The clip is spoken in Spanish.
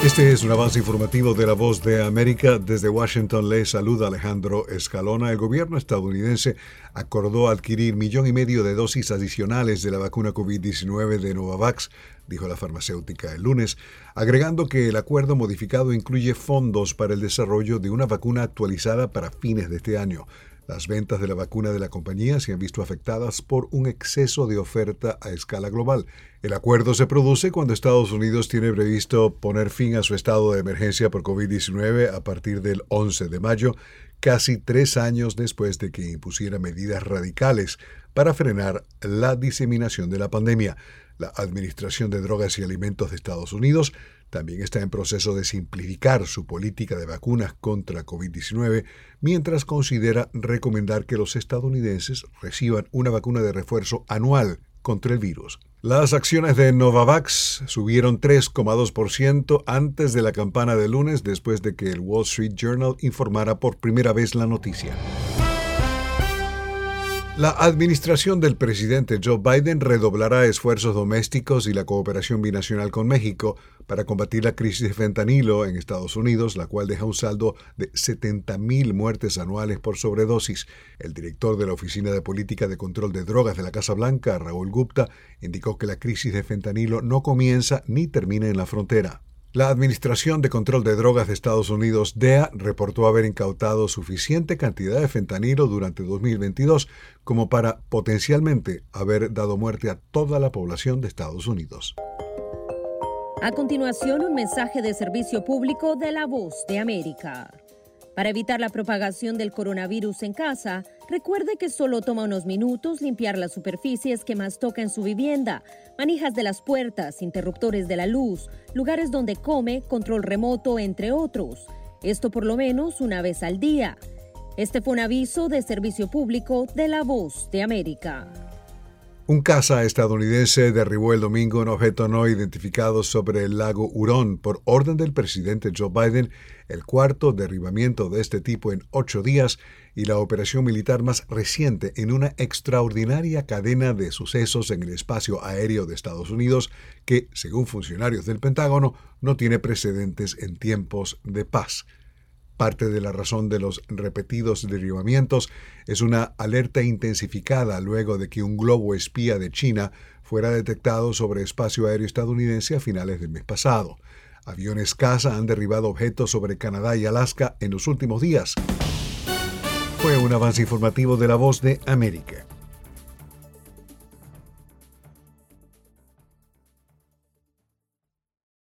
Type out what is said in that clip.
Este es un avance informativo de La Voz de América. Desde Washington le saluda Alejandro Escalona. El gobierno estadounidense acordó adquirir 1,5 millones de dosis adicionales de la vacuna COVID-19 de Novavax, dijo la farmacéutica el lunes, agregando que el acuerdo modificado incluye fondos para el desarrollo de una vacuna actualizada para fines de este año. Las ventas de la vacuna de la compañía se han visto afectadas por un exceso de oferta a escala global. El acuerdo se produce cuando Estados Unidos tiene previsto poner fin a su estado de emergencia por COVID-19 a partir del 11 de mayo, casi 3 años después de que impusiera medidas radicales para frenar la diseminación de la pandemia. La Administración de Drogas y Alimentos de Estados Unidos también está en proceso de simplificar su política de vacunas contra COVID-19, mientras considera recomendar que los estadounidenses reciban una vacuna de refuerzo anual contra el virus. Las acciones de Novavax subieron 3,2% antes de la campana de lunes, después de que el Wall Street Journal informara por primera vez la noticia. La administración del presidente Joe Biden redoblará esfuerzos domésticos y la cooperación binacional con México para combatir la crisis de fentanilo en Estados Unidos, la cual deja un saldo de 70,000 muertes anuales por sobredosis. El director de la Oficina de Política de Control de Drogas de la Casa Blanca, Rahul Gupta, indicó que la crisis de fentanilo no comienza ni termina en la frontera. La Administración de Control de Drogas de Estados Unidos, DEA, reportó haber incautado suficiente cantidad de fentanilo durante 2022 como para potencialmente haber dado muerte a toda la población de Estados Unidos. A continuación, un mensaje de servicio público de La Voz de América. Para evitar la propagación del coronavirus en casa, recuerde que solo toma unos minutos limpiar las superficies que más toca en su vivienda, manijas de las puertas, interruptores de la luz, lugares donde come, control remoto, entre otros. Esto por lo menos una vez al día. Este fue un aviso de servicio público de La Voz de América. Un caza estadounidense derribó el domingo un objeto no identificado sobre el lago Hurón por orden del presidente Joe Biden, el cuarto derribamiento de este tipo en 8 días y la operación militar más reciente en una extraordinaria cadena de sucesos en el espacio aéreo de Estados Unidos que, según funcionarios del Pentágono, no tiene precedentes en tiempos de paz. Parte de la razón de los repetidos derribamientos es una alerta intensificada luego de que un globo espía de China fuera detectado sobre espacio aéreo estadounidense a finales del mes pasado. Aviones caza han derribado objetos sobre Canadá y Alaska en los últimos días. Fue un avance informativo de La Voz de América.